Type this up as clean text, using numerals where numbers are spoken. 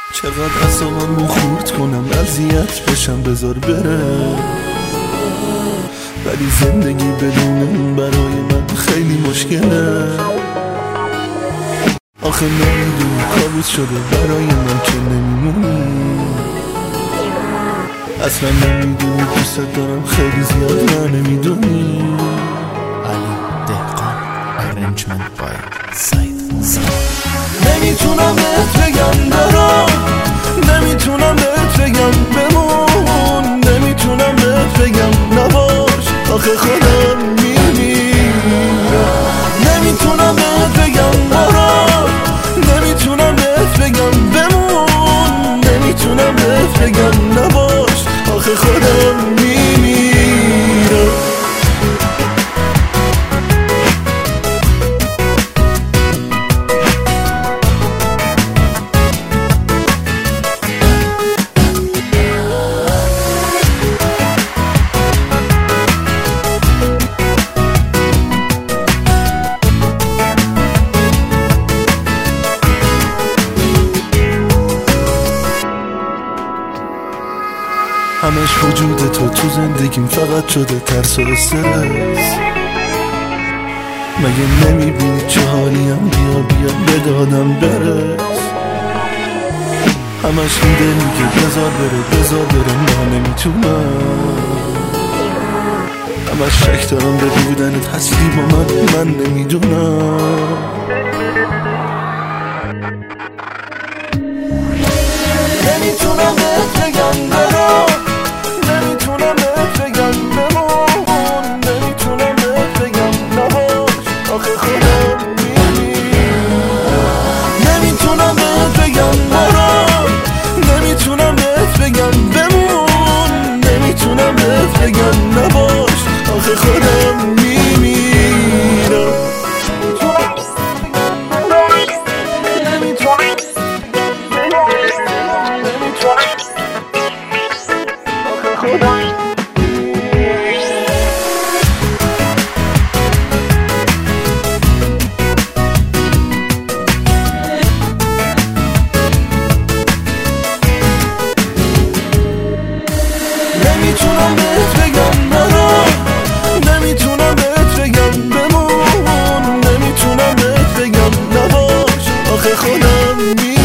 چقدر اعصابمو خورد کنم اذیت بشم بذار بره، ولی زندگی بدون اون برای من خیلی مشکله. آخه نمیدونی کابوس شده برای من که نمیمونی، اصلا نمیدونی دوست دارم خیلی زیاد من نمیدونی. علی دهقان Arrangement by سعید. نمیتونم بهت بگم برام، نمیتونم بهت بگم بمون، نمیتونم بهت بگم نباش آخه خودم میمیرم. نمیتونم بهت بگم برام، نمیتونم بهت بگم بمون، نمیتونم بهت بگم نباش آخه خودم میمیرم. همش وجود تو زندگیم فقط شده ترس و استرس. مگه نمیبینی چه حالیم؟ بیا بیا بدادم برس. همش این دل میگه بذار بره بذار بره، ما نمیتونم. همش شک دارم به بودنت هستی با من نمیدونم. نمیتونم بهت بگم برام، نمیتونم بهت بگم بمون، نمیتونم بهت بگم نباش آخه خودم میمیرم. نمیتونم بهت بگم برام، نمیتونم بهت بگم بمون، نمیتونم بهت بگم نباش آخه خودم میمیرم. نمیتونم بهت بگم برام، نمیتونم بهت بگم بمون، نمیتونم بهت بگم نباش آخه خودم